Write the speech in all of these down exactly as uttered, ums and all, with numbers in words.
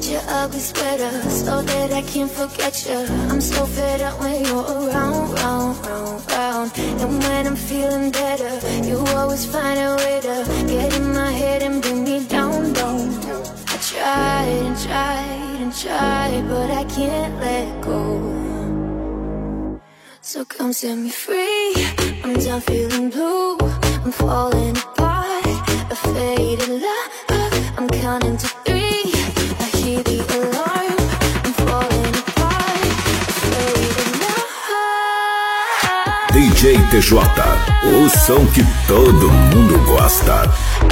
your ugly sweater so that I can't forget you. I'm so fed up when you're around, round, round, round. And when I'm feeling better, you always find a way to get in my head and bring me down, down. I tried and tried and tried, but I can't let go. So come set me free. I'm done feeling blue. I'm falling apart, a faded love. I'm counting to three. I hear the alarm. I'm falling apart, a faded love. D J T J, o som que todo mundo gosta.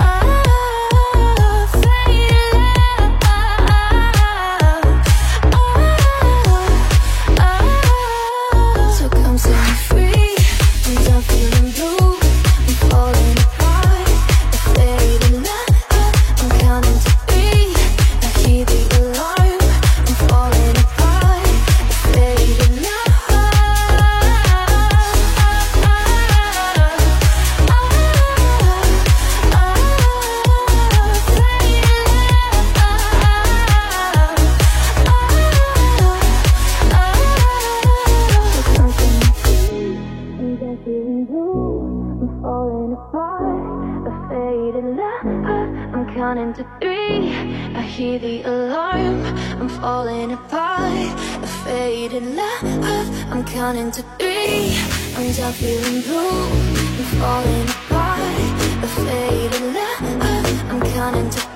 Counting to three, I hear the alarm. I'm falling apart, a faded love. I'm counting to three. I'm done feeling blue. I'm falling apart, a faded love. I'm counting to